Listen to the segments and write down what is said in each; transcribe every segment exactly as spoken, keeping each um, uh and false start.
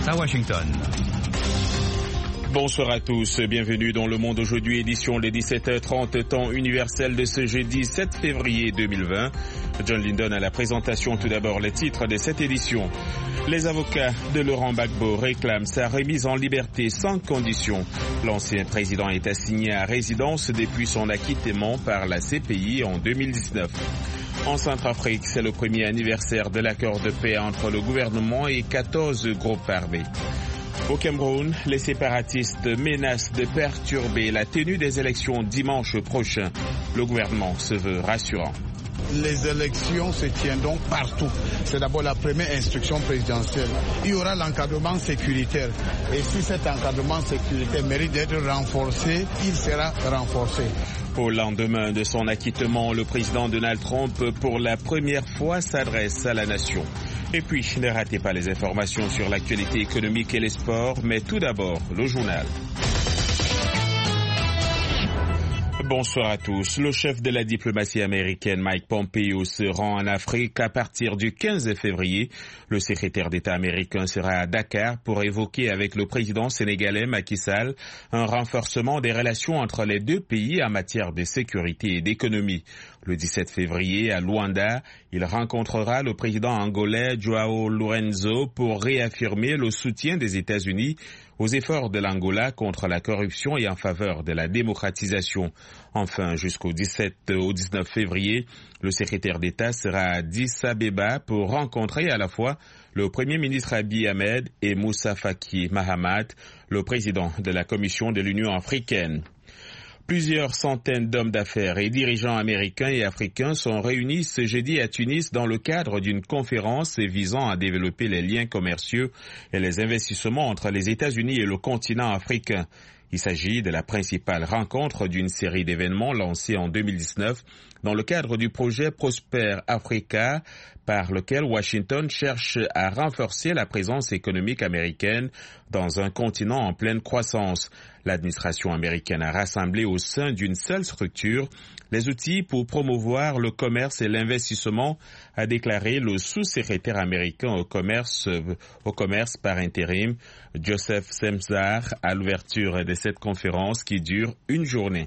à Washington. Bonsoir à tous, bienvenue dans Le Monde aujourd'hui, édition des dix-sept heures trente, temps universel de ce jeudi sept février deux mille vingt. John Lindon à la présentation. Tout d'abord les titres de cette édition. Les avocats de Laurent Gbagbo réclament sa remise en liberté sans condition. L'ancien président est assigné à résidence depuis son acquittement par la C P I en deux mille dix-neuf. En Centrafrique, c'est le premier anniversaire de l'accord de paix entre le gouvernement et quatorze groupes armés. Au Cameroun, les séparatistes menacent de perturber la tenue des élections dimanche prochain. Le gouvernement se veut rassurant. Les élections se tiendront partout. C'est d'abord la première instruction présidentielle. Il y aura l'encadrement sécuritaire. Et si cet encadrement sécuritaire mérite d'être renforcé, il sera renforcé. Au lendemain de son acquittement, le président Donald Trump, pour la première fois, s'adresse à la nation. Et puis, ne ratez pas les informations sur l'actualité économique et les sports, mais tout d'abord, le journal. Bonsoir à tous. Le chef de la diplomatie américaine, Mike Pompeo, se rend en Afrique à partir du quinze février. Le secrétaire d'État américain sera à Dakar pour évoquer avec le président sénégalais Macky Sall un renforcement des relations entre les deux pays en matière de sécurité et d'économie. Le dix-sept février, à Luanda, il rencontrera le président angolais Joao Lourenço pour réaffirmer le soutien des États-Unis aux efforts de l'Angola contre la corruption et en faveur de la démocratisation. Enfin, jusqu'au dix-sept au dix-neuf février, le secrétaire d'État sera à Addis Abeba pour rencontrer à la fois le Premier ministre Abiy Ahmed et Moussa Faki Mahamat, le président de la Commission de l'Union africaine. Plusieurs centaines d'hommes d'affaires et dirigeants américains et africains sont réunis ce jeudi à Tunis dans le cadre d'une conférence visant à développer les liens commerciaux et les investissements entre les États-Unis et le continent africain. Il s'agit de la principale rencontre d'une série d'événements lancés en deux mille dix-neuf dans le cadre du projet Prosper Africa, par lequel Washington cherche à renforcer la présence économique américaine dans un continent en pleine croissance. L'administration américaine a rassemblé au sein d'une seule structure les outils pour promouvoir le commerce et l'investissement, a déclaré le sous-secrétaire américain au commerce, au commerce par intérim, Joseph Semzar, à l'ouverture de cette conférence qui dure une journée.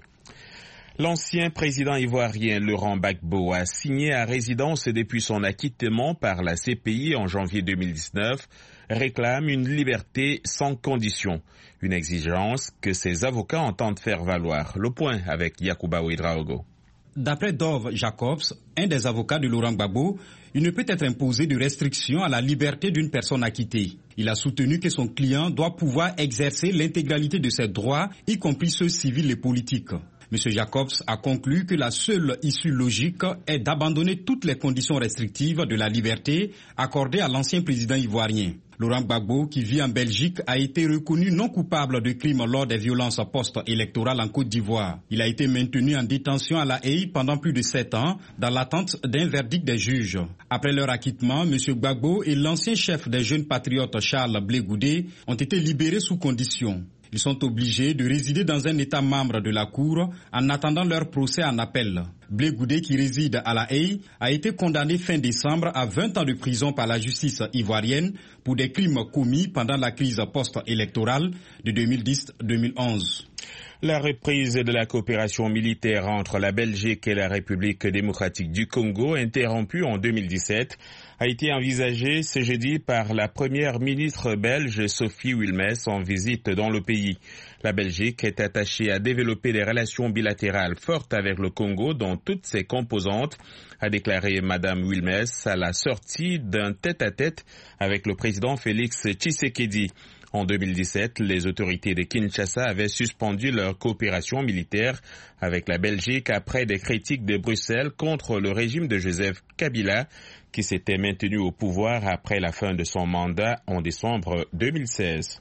L'ancien président ivoirien Laurent Gbagbo a signé à résidence depuis son acquittement par la C P I en janvier deux mille dix-neuf, réclame une liberté sans condition, une exigence que ses avocats entendent faire valoir. Le point avec Yacouba Ouedraogo. D'après Dove Jacobs, un des avocats de Laurent Gbagbo, il ne peut être imposé de restriction à la liberté d'une personne acquittée. Il a soutenu que son client doit pouvoir exercer l'intégralité de ses droits, y compris ceux civils et politiques. M. Jacobs a conclu que la seule issue logique est d'abandonner toutes les conditions restrictives de la liberté accordées à l'ancien président ivoirien. Laurent Gbagbo, qui vit en Belgique, a été reconnu non coupable de crimes lors des violences post-électorales en Côte d'Ivoire. Il a été maintenu en détention à La Haye pendant plus de sept ans, dans l'attente d'un verdict des juges. Après leur acquittement, M. Gbagbo et l'ancien chef des jeunes patriotes Charles Blé Goudé ont été libérés sous condition. Ils sont obligés de résider dans un État membre de la Cour en attendant leur procès en appel. Blé Goudé, qui réside à La Haye, a été condamné fin décembre à vingt ans de prison par la justice ivoirienne pour des crimes commis pendant la crise post-électorale de deux mille dix deux mille onze. La reprise de la coopération militaire entre la Belgique et la République démocratique du Congo, interrompue en deux mille dix-sept, a été envisagée ce jeudi par la première ministre belge Sophie Wilmès en visite dans le pays. La Belgique est attachée à développer des relations bilatérales fortes avec le Congo dans toutes ses composantes, a déclaré Madame Wilmès à la sortie d'un tête-à-tête avec le président Félix Tshisekedi. En deux mille dix-sept, les autorités de Kinshasa avaient suspendu leur coopération militaire avec la Belgique après des critiques de Bruxelles contre le régime de Joseph Kabila, qui s'était maintenu au pouvoir après la fin de son mandat en décembre deux mille seize.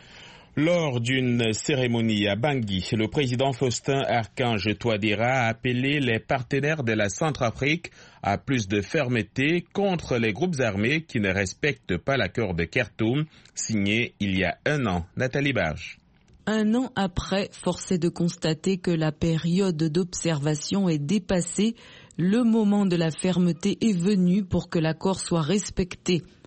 Lors d'une cérémonie à Bangui, le président Faustin Archange Touadéra a appelé les partenaires de la Centrafrique à plus de fermeté contre les groupes armés qui ne respectent pas l'accord de Khartoum signé il y a un an. Nathalie Barge. Un an après, force est de constater que la période d'observation est dépassée. Le moment de la fermeté est venu pour que l'accord soit respecté.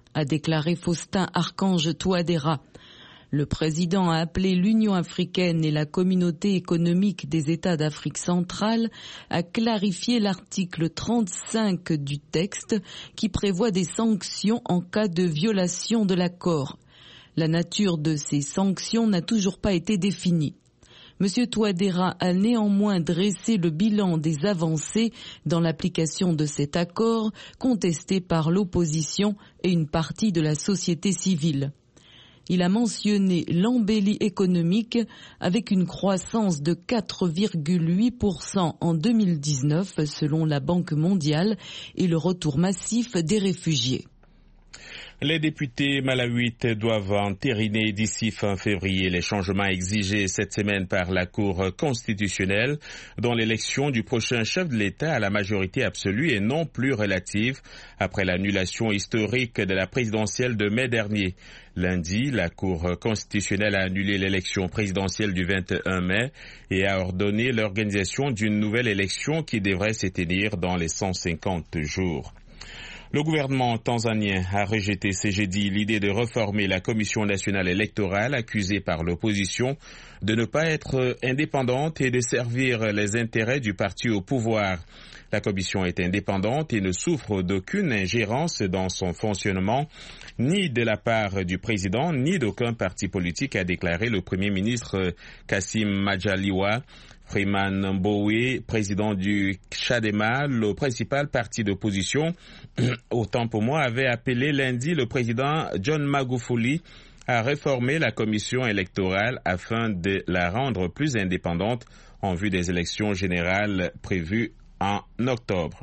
a déclaré Faustin Archange Touadéra. Le président a appelé l'Union africaine et la communauté économique des États d'Afrique centrale à clarifier l'article trente-cinq du texte qui prévoit des sanctions en cas de violation de l'accord. La nature de ces sanctions n'a toujours pas été définie. M. Touadéra a néanmoins dressé le bilan des avancées dans l'application de cet accord contesté par l'opposition et une partie de la société civile. Il a mentionné l'embellie économique avec une croissance de quatre virgule huit pour cent en deux mille dix-neuf selon la Banque mondiale et le retour massif des réfugiés. Les députés malawites doivent entériner d'ici fin février les changements exigés cette semaine par la Cour constitutionnelle dans l'élection du prochain chef de l'État à la majorité absolue et non plus relative après l'annulation historique de la présidentielle de mai dernier. Lundi, la Cour constitutionnelle a annulé l'élection présidentielle du vingt et un mai et a ordonné l'organisation d'une nouvelle élection qui devrait se tenir dans les cent cinquante jours. Le gouvernement tanzanien a rejeté ce jeudi l'idée de réformer la Commission nationale électorale accusée par l'opposition de ne pas être indépendante et de servir les intérêts du parti au pouvoir. La commission est indépendante et ne souffre d'aucune ingérence dans son fonctionnement, ni de la part du président, ni d'aucun parti politique, a déclaré le Premier ministre Kassim Majaliwa. Freeman Mbowe, président du Chadema, le principal parti d'opposition, autant pour moi, avait appelé lundi le président John Magufuli à réformer la commission électorale afin de la rendre plus indépendante en vue des élections générales prévues en octobre.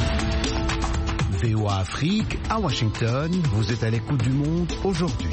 V O A Afrique, à Washington, vous êtes à l'écoute du monde aujourd'hui.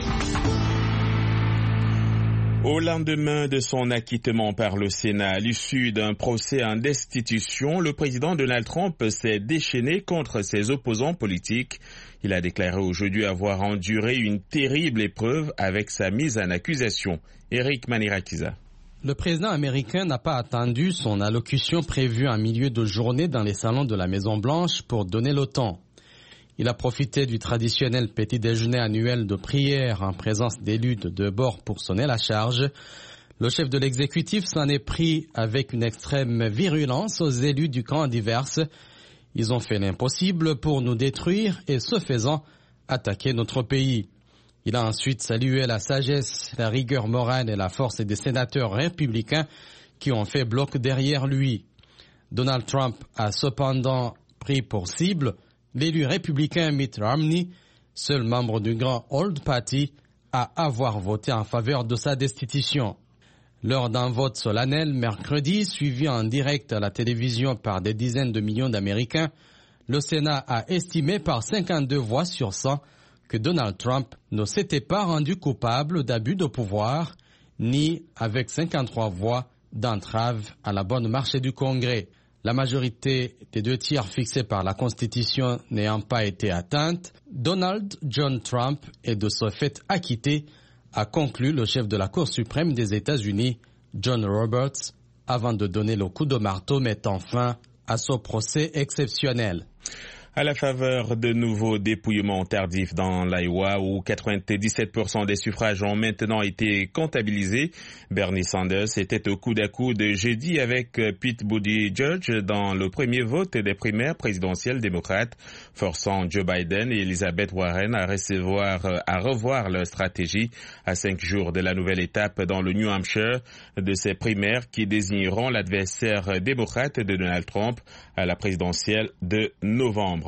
Au lendemain de son acquittement par le Sénat à l'issue d'un procès en destitution, le président Donald Trump s'est déchaîné contre ses opposants politiques. Il a déclaré aujourd'hui avoir enduré une terrible épreuve avec sa mise en accusation. Eric Manirakiza. Le président américain n'a pas attendu son allocution prévue en milieu de journée dans les salons de la Maison-Blanche pour donner le ton. Il a profité du traditionnel petit déjeuner annuel de prière en présence d'élus de deux bords pour sonner la charge. Le chef de l'exécutif s'en est pris avec une extrême virulence aux élus du camp adverse. Ils ont fait l'impossible pour nous détruire et, ce faisant, attaquer notre pays. Il a ensuite salué la sagesse, la rigueur morale et la force des sénateurs républicains qui ont fait bloc derrière lui. Donald Trump a cependant pris pour cible l'élu républicain Mitt Romney, seul membre du grand Old Party, à avoir voté en faveur de sa destitution. Lors d'un vote solennel mercredi, suivi en direct à la télévision par des dizaines de millions d'Américains, le Sénat a estimé par cinquante-deux voix sur cent que Donald Trump ne s'était pas rendu coupable d'abus de pouvoir, ni avec cinquante-trois voix d'entrave à la bonne marche du Congrès. La majorité des deux tiers fixés par la Constitution n'ayant pas été atteinte, Donald John Trump est de ce fait acquitté, a conclu le chef de la Cour suprême des États-Unis, John Roberts, avant de donner le coup de marteau mettant fin à ce procès exceptionnel. À la faveur de nouveaux dépouillements tardifs dans l'Iowa où quatre-vingt-dix-sept pour cent des suffrages ont maintenant été comptabilisés, Bernie Sanders était au coude à coude jeudi avec Pete Buttigieg dans le premier vote des primaires présidentielles démocrates, forçant Joe Biden et Elizabeth Warren à recevoir, à revoir leur stratégie à cinq jours de la nouvelle étape dans le New Hampshire de ces primaires qui désigneront l'adversaire démocrate de Donald Trump à la présidentielle de novembre.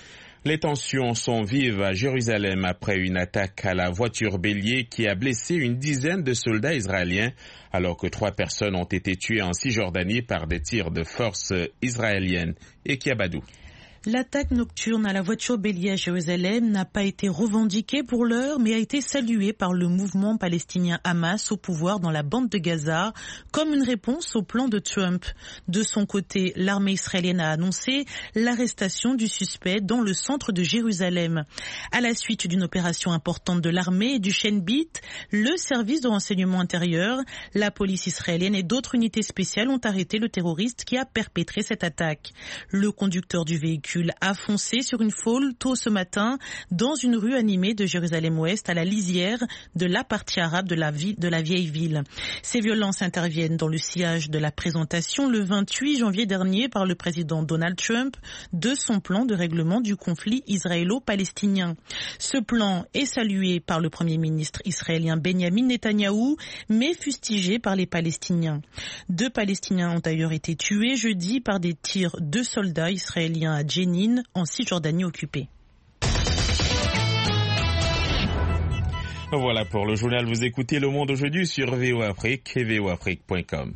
Les tensions sont vives à Jérusalem après une attaque à la voiture bélier qui a blessé une dizaine de soldats israéliens alors que trois personnes ont été tuées en Cisjordanie par des tirs de forces israéliennes. Et Kiabadou. L'attaque nocturne à la voiture bélier à Jérusalem n'a pas été revendiquée pour l'heure, mais a été saluée par le mouvement palestinien Hamas au pouvoir dans la bande de Gaza comme une réponse au plan de Trump. De son côté, l'armée israélienne a annoncé l'arrestation du suspect dans le centre de Jérusalem. À la suite d'une opération importante de l'armée et du Shin Bet, le service de renseignement intérieur, la police israélienne et d'autres unités spéciales ont arrêté le terroriste qui a perpétré cette attaque. Le conducteur du véhicule véhicule a foncé sur une foule tôt ce matin dans une rue animée de Jérusalem-Ouest à la lisière de la partie arabe de la, ville, de la vieille ville. Ces violences interviennent dans le sillage de la présentation le vingt-huit janvier dernier par le président Donald Trump de son plan de règlement du conflit israélo-palestinien. Ce plan est salué par le premier ministre israélien Benjamin Netanyahou, mais fustigé par les Palestiniens. Deux Palestiniens ont d'ailleurs été tués jeudi par des tirs de soldats israéliens à Jenin, en Cisjordanie occupée. Voilà pour le journal. Vous écoutez Le Monde aujourd'hui sur V O Afrique et V O Afrique point com.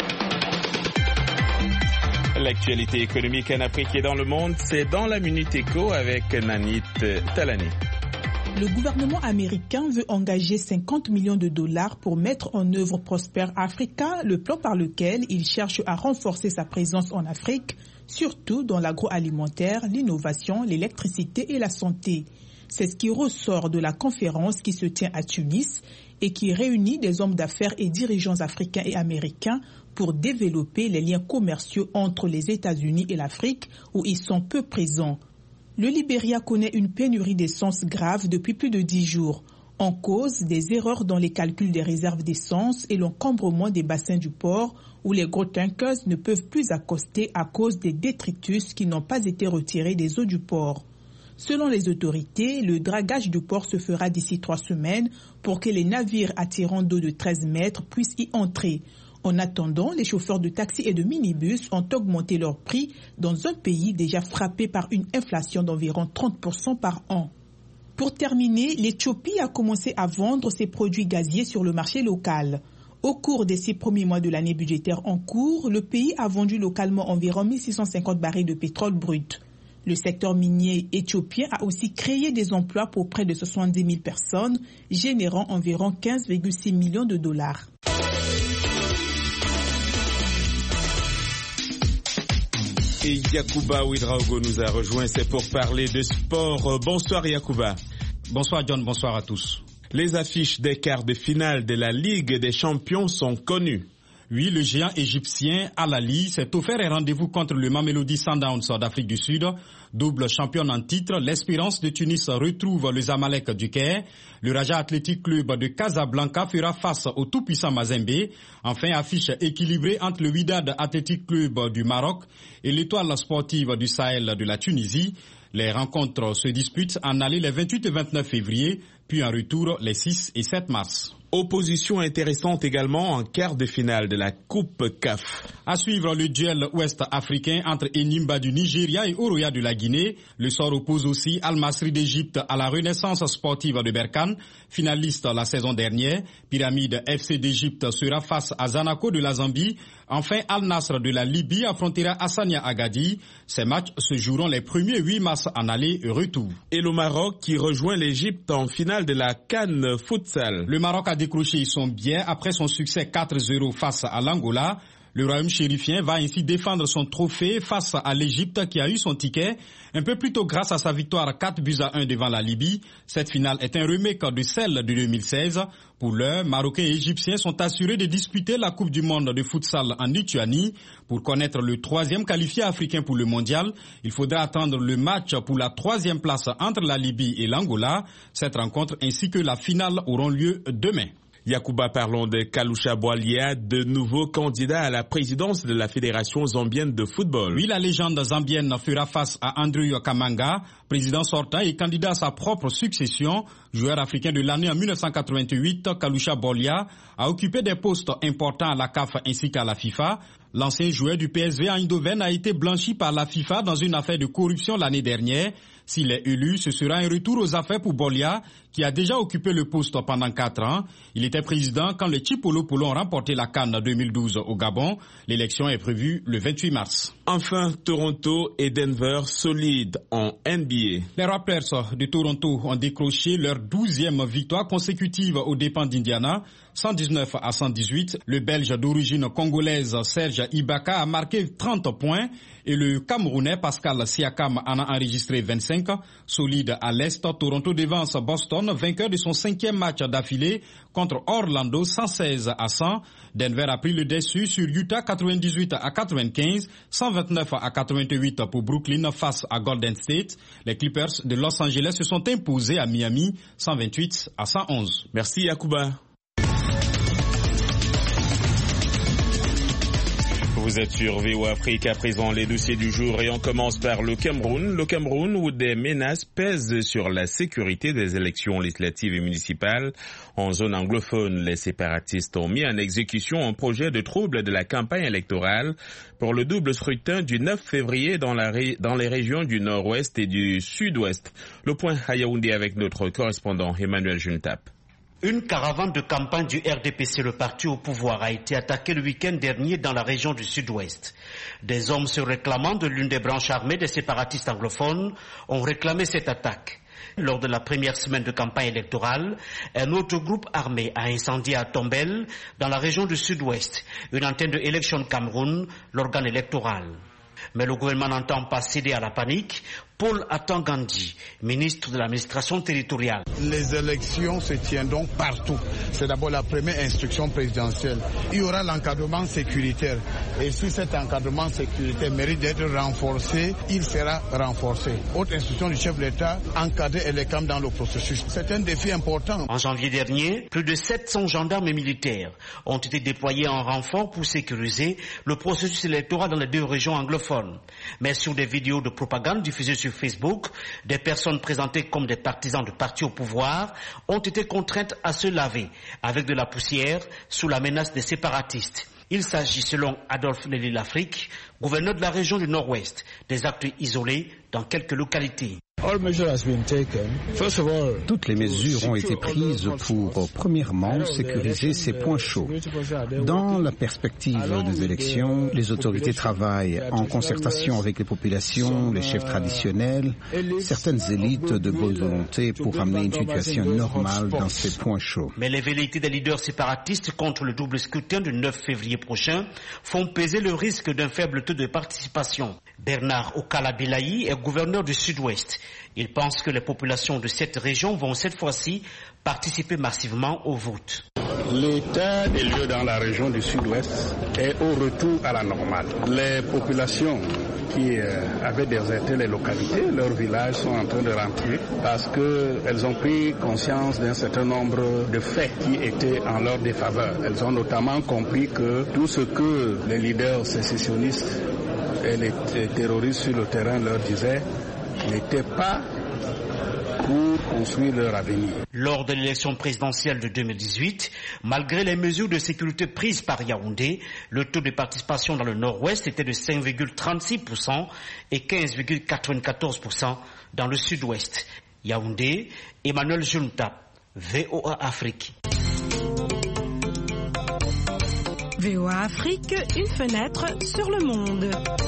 L'actualité économique en Afrique et dans le monde, c'est dans la Minute Éco avec Nanit Talani. Le gouvernement américain veut engager cinquante millions de dollars pour mettre en œuvre Prosper Africa, le plan par lequel il cherche à renforcer sa présence en Afrique, surtout dans l'agroalimentaire, l'innovation, l'électricité et la santé. C'est ce qui ressort de la conférence qui se tient à Tunis et qui réunit des hommes d'affaires et dirigeants africains et américains pour développer les liens commerciaux entre les États-Unis et l'Afrique où ils sont peu présents. Le Libéria connaît une pénurie d'essence grave depuis plus de dix jours, en cause des erreurs dans les calculs des réserves d'essence et l'encombrement des bassins du port où les gros tankers ne peuvent plus accoster à cause des détritus qui n'ont pas été retirés des eaux du port. Selon les autorités, le dragage du port se fera d'ici trois semaines pour que les navires attirant d'eau de treize mètres puissent y entrer. En attendant, les chauffeurs de taxi et de minibus ont augmenté leur prix dans un pays déjà frappé par une inflation d'environ trente pour cent par an. Pour terminer, l'Éthiopie a commencé à vendre ses produits gaziers sur le marché local. Au cours des six premiers mois de l'année budgétaire en cours, le pays a vendu localement environ mille six cent cinquante barils de pétrole brut. Le secteur minier éthiopien a aussi créé des emplois pour près de soixante-dix mille personnes, générant environ quinze virgule six millions de dollars. Et Yacouba Ouedraogo nous a rejoint, c'est pour parler de sport. Bonsoir Yacouba. Bonsoir John, bonsoir à tous. Les affiches des quarts de finale de la Ligue des Champions sont connues. Oui, le géant égyptien Al Ahly s'est offert un rendez-vous contre le Mamelodi Sundowns d'Afrique du Sud. Double championne en titre, l'Espérance de Tunis retrouve le Zamalek du Caire. Le Raja Athletic Club de Casablanca fera face au tout-puissant Mazembe. Enfin, affiche équilibrée entre le Wydad Athletic Club du Maroc et l'Étoile sportive du Sahel de la Tunisie. Les rencontres se disputent en aller les vingt-huit et vingt-neuf février, puis en retour les six et sept mars. Opposition intéressante également en quart de finale de la Coupe C A F. À suivre le duel ouest-africain entre Enyimba du Nigeria et Oroya de la Guinée. Le sort oppose aussi Al Masry d'Égypte à la Renaissance sportive de Berkane, finaliste la saison dernière. Pyramide F C d'Égypte sera face à Zanaco de la Zambie. Enfin, Al Nasr de la Libye affrontera Hassania Agadi. Ces matchs se joueront les premiers huit mars en aller et retour. Et le Maroc qui rejoint l'Égypte en finale de la CAN Futsal. Le Maroc a décroché son billet après son succès quatre zéro face à l'Angola. Le royaume chérifien va ainsi défendre son trophée face à l'Égypte qui a eu son ticket un peu plus tôt grâce à sa victoire quatre buts à un devant la Libye. Cette finale est un remake de celle de deux mille seize. Pour l'heure, Marocains et Égyptiens sont assurés de disputer la Coupe du monde de futsal en Lituanie. Pour connaître le troisième qualifié africain pour le mondial, il faudra attendre le match pour la troisième place entre la Libye et l'Angola. Cette rencontre ainsi que la finale auront lieu demain. Yacouba, parlons de Kalusha Bwalia, de nouveau candidat à la présidence de la Fédération zambienne de football. Oui, la légende zambienne fera face à Andrew Kamanga, président sortant et candidat à sa propre succession. Joueur africain de l'année en mille neuf cent quatre-vingt-huit, Kalusha Bwalia a occupé des postes importants à la C A F ainsi qu'à la FIFA. L'ancien joueur du P S V Eindhoven a été blanchi par la FIFA dans une affaire de corruption l'année dernière. S'il est élu, ce sera un retour aux affaires pour Bwalia, qui a déjà occupé le poste pendant quatre ans. Il était président quand les Chipolo Polo ont remporté la CAN deux mille douze au Gabon. L'élection est prévue le vingt-huit mars. Enfin, Toronto et Denver solides en N B A. Les Raptors de Toronto ont décroché leur douzième victoire consécutive aux dépens d'Indiana, cent dix-neuf à cent dix-huit. Le Belge d'origine congolaise Serge Ibaka a marqué trente points et le Camerounais Pascal Siakam en a enregistré vingt-cinq. Solide à l'Est, Toronto devance Boston Houston, vainqueur de son cinquième match d'affilée contre Orlando cent seize à cent. Denver a pris le dessus sur Utah quatre-vingt-dix-huit à quatre-vingt-quinze, cent vingt-neuf à quatre-vingt-huit pour Brooklyn face à Golden State. Les Clippers de Los Angeles se sont imposés à Miami cent vingt-huit à cent onze. Merci Yacouba. Vous êtes sur V O Afrique, à présent les dossiers du jour et on commence par le Cameroun. Le Cameroun où des menaces pèsent sur la sécurité des élections législatives et municipales. En zone anglophone, les séparatistes ont mis en exécution un projet de trouble de la campagne électorale pour le double scrutin du neuf février dans, la ré... dans les régions du nord-ouest et du sud-ouest. Le point à Yaoundé avec notre correspondant Emmanuel Juntap. Une caravane de campagne du R D P C, le parti au pouvoir, a été attaquée le week-end dernier dans la région du sud-ouest. Des hommes se réclamant de l'une des branches armées des séparatistes anglophones ont réclamé cette attaque. Lors de la première semaine de campagne électorale, un autre groupe armé a incendié à Tombel, dans la région du sud-ouest, une antenne de Election Cameroun, l'organe électoral. Mais le gouvernement n'entend pas céder à la panique. Paul Atangandi, ministre de l'administration territoriale. Les élections se tiendront partout. C'est d'abord la première instruction présidentielle. Il y aura l'encadrement sécuritaire. Et si cet encadrement sécuritaire mérite d'être renforcé, il sera renforcé. Autre instruction du chef de l'État, encadrer les camps dans le processus. C'est un défi important. En janvier dernier, plus de sept cents gendarmes et militaires ont été déployés en renfort pour sécuriser le processus électoral dans les deux régions anglophones. Mais sur des vidéos de propagande diffusées sur Facebook, des personnes présentées comme des partisans de partis au pouvoir ont été contraintes à se laver avec de la poussière sous la menace des séparatistes. Il s'agit, selon Adolphe Lely-Lafrique, gouverneur de la région du Nord-Ouest, des actes isolés dans quelques localités. Toutes les mesures ont été prises pour, premièrement, sécuriser ces points chauds. Dans la perspective des élections, les autorités travaillent en concertation avec les populations, les chefs traditionnels, certaines élites de bonne volonté pour amener une situation normale dans ces points chauds. Mais les velléités des leaders séparatistes contre le double scrutin du neuf février prochain font peser le risque d'un faible taux de participation. Bernard Okala-Bilaï est gouverneur du Sud-Ouest. Il pense que les populations de cette région vont cette fois-ci participer massivement au vote. L'état des lieux dans la région du Sud-Ouest est au retour à la normale. Les populations qui euh, avaient déserté les localités, leurs villages sont en train de rentrer parce qu'elles ont pris conscience d'un certain nombre de faits qui étaient en leur défaveur. Elles ont notamment compris que tout ce que les leaders sécessionnistes et les terroristes sur le terrain leur disaient n'était pas pour construire leur avenir. Lors de l'élection présidentielle de deux mille dix-huit, malgré les mesures de sécurité prises par Yaoundé, le taux de participation dans le Nord-Ouest était de cinq virgule trente-six pour cent et quinze virgule quatre-vingt-quatorze pour cent dans le Sud-Ouest. Yaoundé, Emmanuel Juntap, V O A Afrique. V O A Afrique, une fenêtre sur le monde.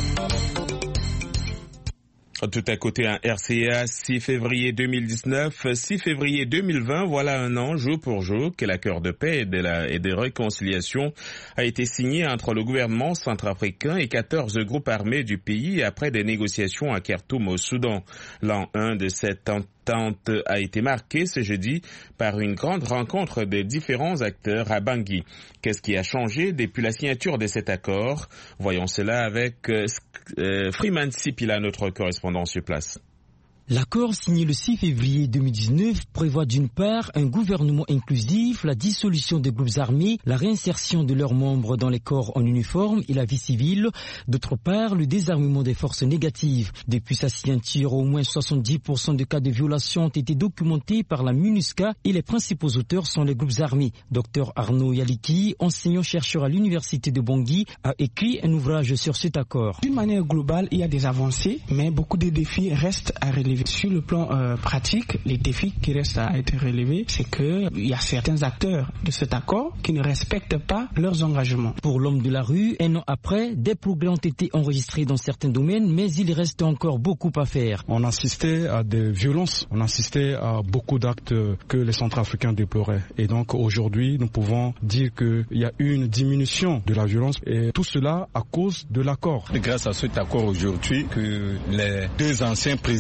Tout à côté, un R C A, six février deux mille dix-neuf, six février deux mille vingt, voilà un an, jour pour jour, que l'accord de paix et de, la, et de réconciliation a été signé entre le gouvernement centrafricain et quatorze groupes armés du pays après des négociations à Khartoum au Soudan. L'an un de cette entente a été marqué ce jeudi par une grande rencontre des différents acteurs à Bangui. Qu'est-ce qui a changé depuis la signature de cet accord? Voyons cela avec euh, euh, Freeman Sipila, notre correspondant sur place. L'accord signé le six février deux mille dix-neuf prévoit d'une part un gouvernement inclusif, la dissolution des groupes armés, la réinsertion de leurs membres dans les corps en uniforme et la vie civile, d'autre part le désarmement des forces négatives. Depuis sa signature, au moins soixante-dix pour cent de cas de violation ont été documentés par la MINUSCA et les principaux auteurs sont les groupes armés. Docteur Arnaud Yaliki, enseignant-chercheur à l'université de Bangui, a écrit un ouvrage sur cet accord. D'une manière globale, il y a des avancées, mais beaucoup de défis restent à relever. Sur le plan euh, pratique, les défis qui restent à être relevés, c'est qu'il y a certains acteurs de cet accord qui ne respectent pas leurs engagements. Pour l'homme de la rue, un an après, des progrès ont été enregistrés dans certains domaines, mais il reste encore beaucoup à faire. On assistait à des violences, on assistait à beaucoup d'actes que les Centrafricains déploraient. Et donc aujourd'hui, nous pouvons dire qu'il y a eu une diminution de la violence et tout cela à cause de l'accord. C'est grâce à cet accord aujourd'hui que les deux anciens présidents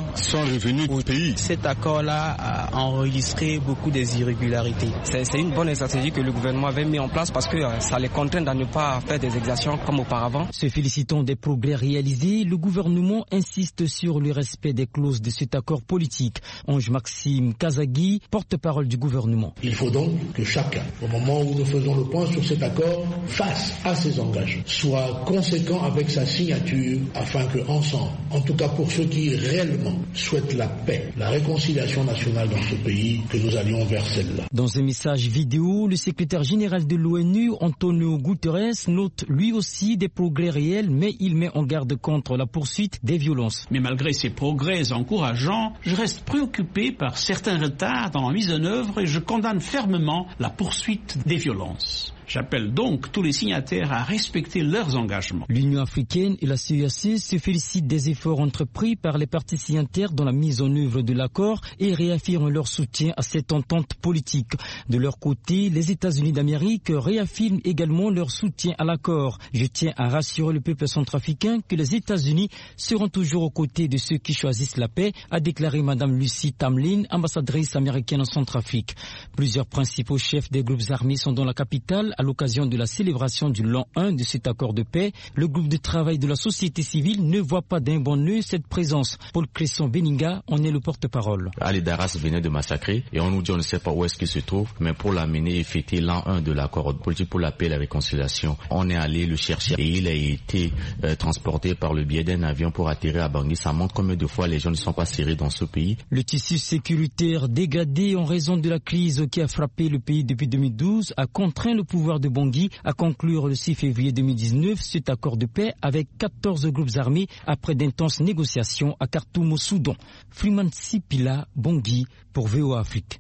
sont revenus au pays. Cet accord-là a enregistré beaucoup des irrégularités. C'est, c'est une bonne stratégie que le gouvernement avait mis en place parce que ça les contraint à ne pas faire des exactions comme auparavant. Se félicitant des progrès réalisés, le gouvernement insiste sur le respect des clauses de cet accord politique. Ange Maxime Kazagui, porte-parole du gouvernement. Il faut donc que chacun, au moment où nous faisons le point sur cet accord, face à ses engagements, soit conséquent avec sa signature afin que ensemble, en tout cas pour ceux qui réellement souhaitent la paix, la réconciliation nationale dans ce pays, que nous allions vers celle-là. Dans un message vidéo, le secrétaire général de l'ONU, Antonio Guterres, note lui aussi des progrès réels, mais il met en garde contre la poursuite des violences. Mais malgré ces progrès encourageants, je reste préoccupé par certains retards dans la mise en œuvre et je condamne fermement la poursuite des violences. J'appelle donc tous les signataires à respecter leurs engagements. L'Union africaine et la C E A C se félicitent des efforts entrepris par les parties signataires dans la mise en œuvre de l'accord et réaffirment leur soutien à cette entente politique. De leur côté, les États-Unis d'Amérique réaffirment également leur soutien à l'accord. Je tiens à rassurer le peuple centrafricain que les États-Unis seront toujours aux côtés de ceux qui choisissent la paix, a déclaré Madame Lucie Tamlin, ambassadrice américaine en Centrafrique. Plusieurs principaux chefs des groupes armés sont dans la capitale à l'occasion de la célébration du l'an un de cet accord de paix. Le groupe de travail de la société civile ne voit pas d'un bon œil cette présence. Paul Cresson Beninga en est le porte-parole. Ali Daras venait de massacrer et on nous dit on ne sait pas où est-ce qu'il se trouve, mais pour l'amener et fêter l'an un de l'accord politique pour la paix et la réconciliation, on est allé le chercher et il a été euh, transporté par le biais d'un avion pour atterrir à Bangui. Ça montre combien de fois les gens ne sont pas serrés dans ce pays. Le tissu sécuritaire dégradé en raison de la crise qui a frappé le pays depuis deux mille douze a contraint le pouvoir de Bangui à conclure le six février deux mille dix-neuf cet accord de paix avec quatorze groupes armés après d'intenses négociations à Khartoum au Soudan. Freeman Sipila, Bangui pour V O A Afrique.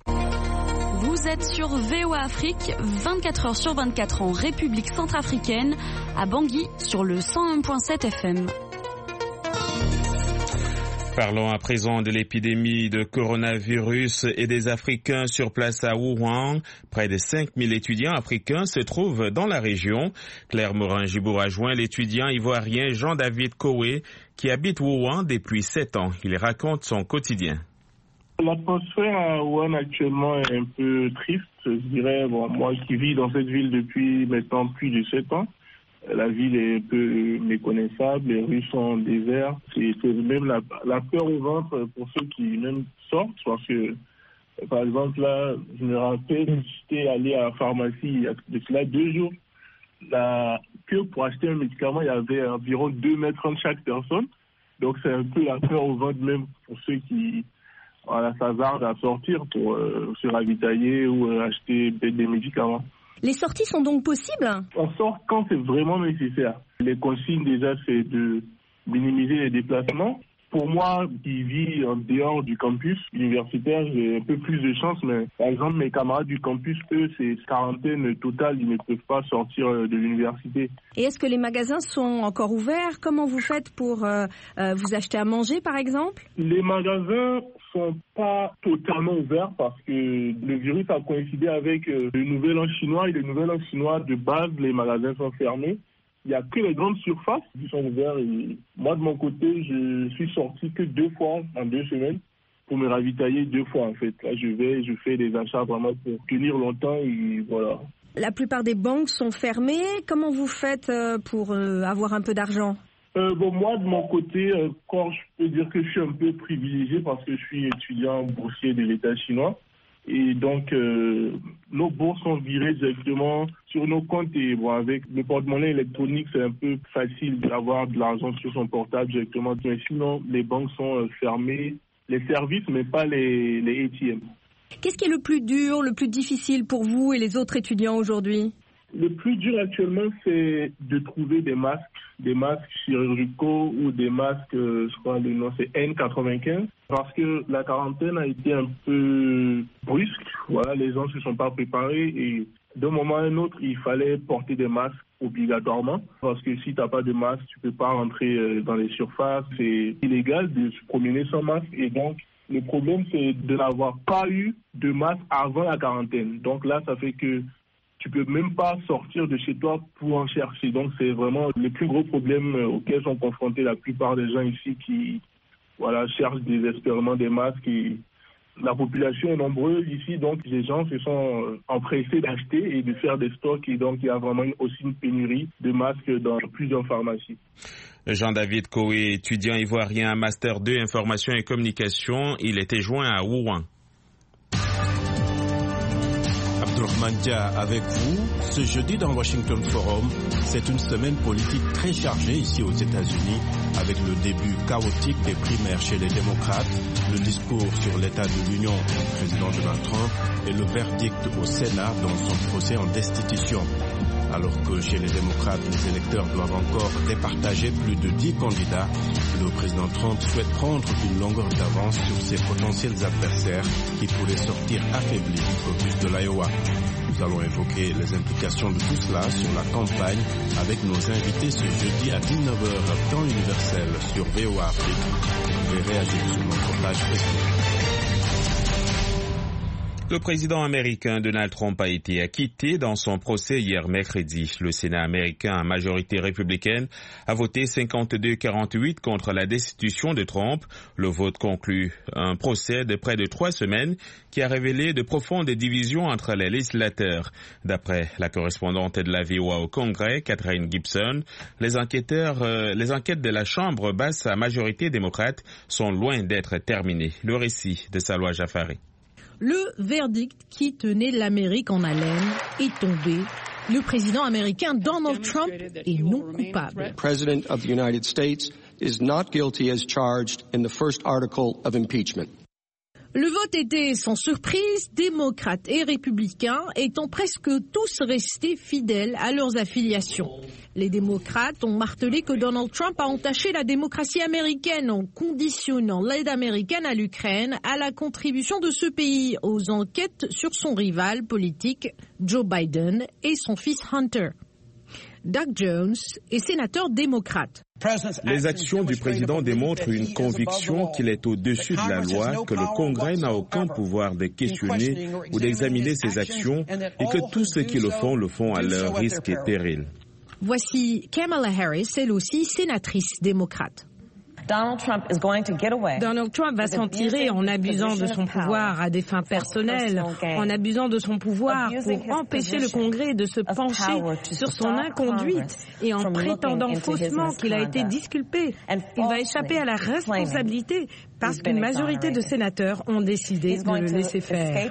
Vous êtes sur V O A Afrique, vingt-quatre heures sur vingt-quatre en République centrafricaine, à Bangui sur le cent un virgule sept F M. Parlons à présent de l'épidémie de coronavirus et des Africains sur place à Wuhan. Près de cinq mille étudiants africains se trouvent dans la région. Claire Morin-Gibour a joint l'étudiant ivoirien Jean-David Koué qui habite Wuhan depuis sept ans. Il raconte son quotidien. L'atmosphère à Wuhan actuellement est un peu triste. Je dirais, bon, moi qui vis dans cette ville depuis maintenant plus de sept ans, la ville est un peu méconnaissable, les rues sont désertes. C'est, c'est même la, la peur au ventre pour ceux qui même sortent. Parce que, par exemple, là, je me rappelle, j'étais allé à la pharmacie il y a de cela deux jours. La queue pour acheter un médicament, il y avait environ deux mètres entre chaque personne. Donc c'est un peu la peur au ventre même pour ceux qui voilà, s'hasardent à sortir pour euh, se ravitailler ou euh, acheter des médicaments. Les sorties sont donc possibles ? On sort quand c'est vraiment nécessaire. Les consignes déjà, c'est de minimiser les déplacements. Pour moi, qui vis en dehors du campus universitaire, j'ai un peu plus de chance, mais par exemple, mes camarades du campus, eux, c'est quarantaine totale, ils ne peuvent pas sortir de l'université. Et est-ce que les magasins sont encore ouverts ? Comment vous faites pour euh, euh, vous acheter à manger, par exemple ? Les magasins sont pas totalement ouverts parce que le virus a coïncidé avec euh, le nouvel an chinois et le nouvel an chinois de base, les magasins sont fermés. Il n'y a que les grandes surfaces qui sont ouvertes et moi de mon côté, je suis sorti que deux fois en deux semaines pour me ravitailler deux fois en fait. Là, je vais, je fais des achats vraiment pour tenir longtemps et voilà. La plupart des banques sont fermées. Comment vous faites pour avoir un peu d'argent ? Euh, bon, moi, de mon côté, euh, quand je peux dire que je suis un peu privilégié parce que je suis étudiant boursier de l'État chinois. Et donc, euh, nos bourses sont virées directement sur nos comptes. Et bon, avec le porte-monnaie électronique, c'est un peu facile d'avoir de l'argent sur son portable directement. Mais sinon, les banques sont euh, fermées, les services, mais pas les, les A T M. Qu'est-ce qui est le plus dur, le plus difficile pour vous et les autres étudiants aujourd'hui ? Le plus dur actuellement, c'est de trouver des masques, des masques chirurgicaux ou des masques, euh, je crois le nom c'est N quatre-vingt-quinze, parce que la quarantaine a été un peu brusque. Voilà, les gens ne se sont pas préparés et d'un moment à un autre, il fallait porter des masques obligatoirement, parce que si tu n'as pas de masque, tu ne peux pas rentrer dans les surfaces. C'est illégal de se promener sans masque et donc le problème, c'est de n'avoir pas eu de masque avant la quarantaine. Donc là, ça fait que tu peux même pas sortir de chez toi pour en chercher. Donc c'est vraiment le plus gros problème auquel sont confrontés la plupart des gens ici qui voilà, cherchent désespérément des masques. Et la population est nombreuse ici, donc les gens se sont empressés d'acheter et de faire des stocks. Et donc il y a vraiment aussi une pénurie de masques dans plusieurs pharmacies. Jean-David Koé, étudiant ivoirien à Master deux Information et Communication, il était joint à Rouen. Abdourahmane Dia avec vous. Ce jeudi dans Washington Forum, c'est une semaine politique très chargée ici aux États-Unis, avec le début chaotique des primaires chez les démocrates, le discours sur l'état de l'Union du président Donald Trump et le verdict au Sénat dans son procès en destitution. Alors que chez les démocrates, les électeurs doivent encore départager plus de dix candidats, le président Trump souhaite prendre une longueur d'avance sur ses potentiels adversaires qui pourraient sortir affaiblis du caucus de l'Iowa. Nous allons évoquer les implications de tout cela sur la campagne avec nos invités ce jeudi à dix-neuf heures temps universel sur V O A Afrique. Vous pouvez réagir sur notre page Facebook. Le président américain Donald Trump a été acquitté dans son procès hier mercredi. Le Sénat américain à majorité républicaine a voté cinquante-deux à quarante-huit contre la destitution de Trump. Le vote conclut un procès de près de trois semaines qui a révélé de profondes divisions entre les législateurs. D'après la correspondante de la V O A au Congrès, Catherine Gibson, les enquêteurs, euh, les enquêtes de la Chambre basse à majorité démocrate sont loin d'être terminées. Le récit de Salwa Jafari. Le verdict qui tenait l'Amérique en haleine est tombé. Le président américain Donald Trump est non coupable. The President of the United States is not guilty as charged in the first article of impeachment. Le vote était sans surprise, démocrates et républicains étant presque tous restés fidèles à leurs affiliations. Les démocrates ont martelé que Donald Trump a entaché la démocratie américaine en conditionnant l'aide américaine à l'Ukraine à la contribution de ce pays aux enquêtes sur son rival politique Joe Biden et son fils Hunter. Doug Jones est sénateur démocrate. Les actions du président démontrent une conviction qu'il est au-dessus de la loi, que le Congrès n'a aucun pouvoir de questionner ou d'examiner ses actions et que tous ceux qui le font le font à leur risque et péril. Voici Kamala Harris, elle aussi sénatrice démocrate. Donald Trump is going to get away. Donald Trump va s'en tirer en abusant de son pouvoir à des fins personnelles, en abusant de son pouvoir pour empêcher le Congrès de se pencher sur son inconduite et en prétendant faussement qu'il a été disculpé. Il va échapper à la responsabilité parce qu'une majorité de sénateurs ont décidé de le laisser faire.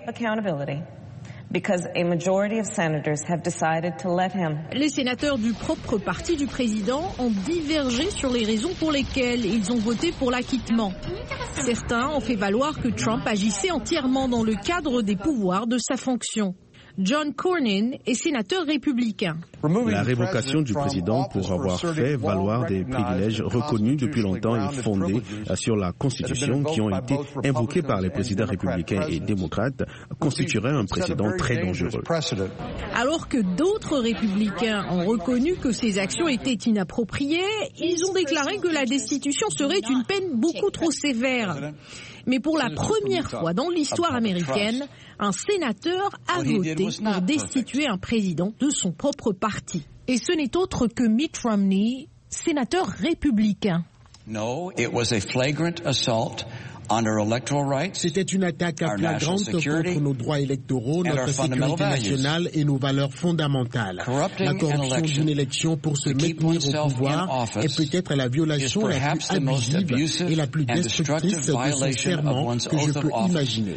Because a majority of senators have decided to let him. Les sénateurs du propre parti du président ont divergé sur les raisons pour lesquelles ils ont voté pour l'acquittement. Certains ont fait valoir que Trump agissait entièrement dans le cadre des pouvoirs de sa fonction. John Cornyn est sénateur républicain. La révocation du président pour avoir fait valoir des privilèges reconnus depuis longtemps et fondés sur la Constitution qui ont été invoqués par les présidents républicains et démocrates constituerait un précédent très dangereux. Alors que d'autres républicains ont reconnu que ces actions étaient inappropriées, ils ont déclaré que la destitution serait une peine beaucoup trop sévère. Mais pour la première fois dans l'histoire américaine, un sénateur a voté pour destituer un président de son propre parti. Et ce n'est autre que Mitt Romney, sénateur républicain. No, it was a flagrant assault on our electoral rights. C'était une attaque flagrante contre nos droits électoraux, notre sécurité nationale et nos valeurs fondamentales. La corruption d'une élection pour se maintenir au pouvoir est peut-être la violation la plus abusive et la plus destructrice de son serment que je peux imaginer.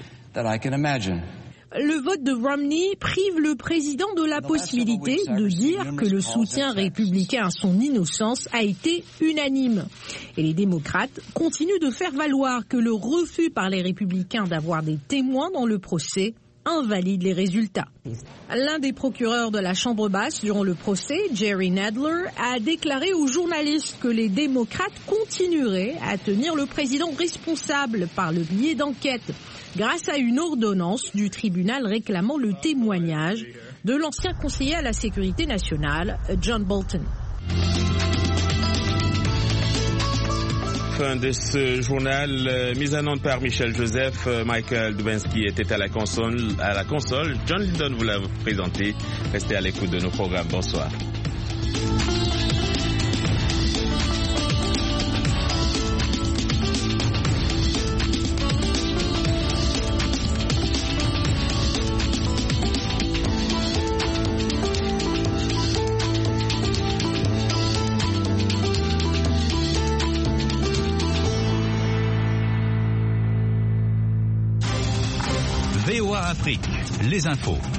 Le vote de Romney prive le président de la possibilité de dire que le soutien républicain à son innocence a été unanime. Et les démocrates continuent de faire valoir que le refus par les républicains d'avoir des témoins dans le procès invalide les résultats. L'un des procureurs de la Chambre basse durant le procès, Jerry Nadler, a déclaré aux journalistes que les démocrates continueraient à tenir le président responsable par le biais d'enquêtes, grâce à une ordonnance du tribunal réclamant le témoignage de l'ancien conseiller à la sécurité nationale, John Bolton. Fin de ce journal, euh, mise en onde par Michel Joseph. euh, Michael Dubinsky était à la console. À la console. John Lydon vous l'a présenté. Restez à l'écoute de nos programmes. Bonsoir. Afrique, les infos.